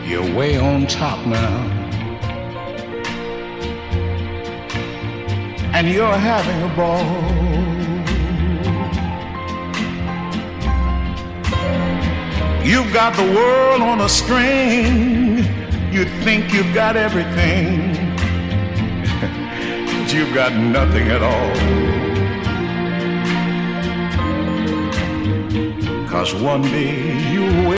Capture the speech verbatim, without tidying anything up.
You're way on top now, and you're having a ball. You've got the world on a string. You think you've got everything, but you've got nothing at all. 'Cause one day you'll